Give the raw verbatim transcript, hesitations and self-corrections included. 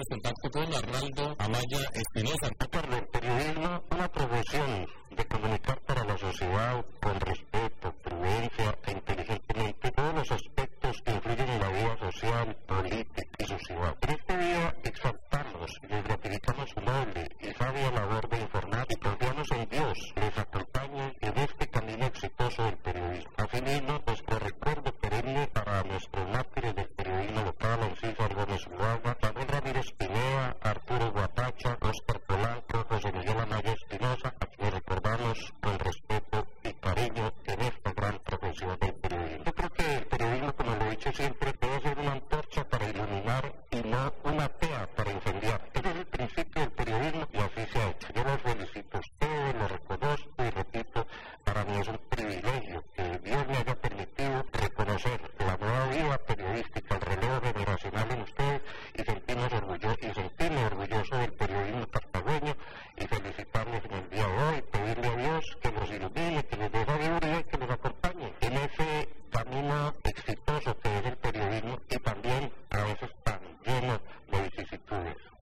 estamos en contacto con Arnaldo Amaya Espinosa. Carlos, el periodismo, una profesión de comunicar para la sociedad con respeto, prudencia e inteligentemente todos los aspectos que influyen en la vida social, política y social. En este día exaltamos y les gratificamos su noble y sabia labor de informar y confiamos en Dios les acompañe en este camino exitoso del periodismo. Asimismo, nuestro recuerdo perenne para nuestros mártires del periodismo local, Alcísar Gómez Uruguay, Ramón Ramírez Pineda, Arturo Guapán,